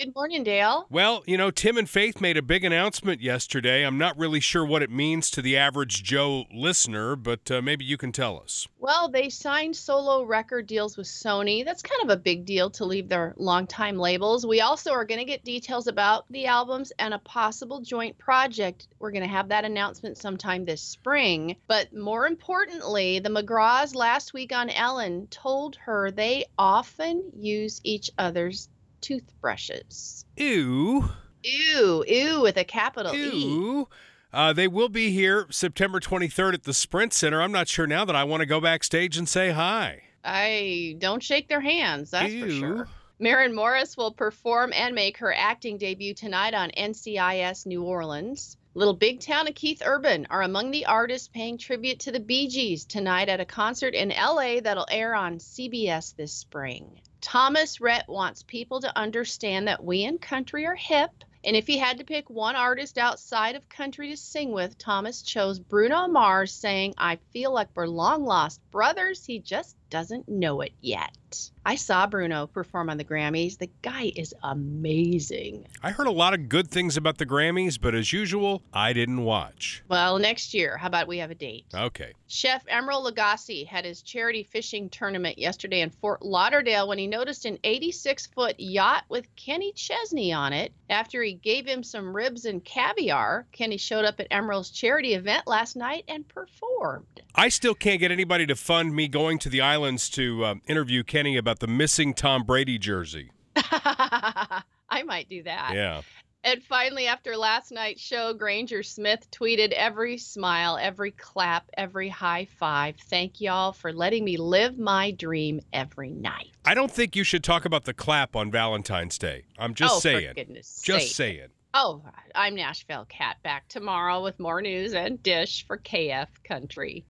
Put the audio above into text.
Good morning, Dale. Well, Tim and Faith made a big announcement yesterday. I'm not really sure what it means to the average Joe listener, but maybe you can tell us. Well, they signed solo record deals with Sony. That's kind of a big deal to leave their longtime labels. We also are going to get details about the albums and a possible joint project. We're going to have that announcement sometime this spring. But more importantly, the McGraws last week on Ellen told her they often use each other's toothbrushes. Ew. Ew with a capital E. Ew. They will be here September 23rd at the Sprint Center. I'm not sure now that I want to go backstage and say hi. I don't shake their hands, that's for Ew. sure. Maren Morris will perform and make her acting debut tonight on NCIS New Orleans. Little Big Town and Keith Urban are among the artists paying tribute to the Bee Gees tonight at a concert in LA that'll air on CBS this spring. Thomas Rhett wants people to understand that we in country are hip. And if he had to pick one artist outside of country to sing with, Thomas chose Bruno Mars, saying, "I feel like we're long lost brothers. He just doesn't know it yet." I saw Bruno perform on the Grammys. The guy is amazing. I heard a lot of good things about the Grammys, but as usual, I didn't watch. Well, next year, how about we have a date? Okay. Chef Emeril Lagasse had his charity fishing tournament yesterday in Fort Lauderdale when he noticed an 86-foot yacht with Kenny Chesney on it. After he gave him some ribs and caviar, Kenny showed up at Emeril's charity event last night and performed. I still can't get anybody to fund me going to the islands to interview Kenny about the missing Tom Brady jersey. I might do that. Yeah. And finally, after last night's show, Granger Smith tweeted, "Every smile, every clap, every high five. Thank y'all for letting me live my dream every night." I don't think you should talk about the clap on Valentine's Day. I'm just saying. For goodness Just sake. saying. Oh, I'm Nashville Cat, back tomorrow with more news and dish for KF Country.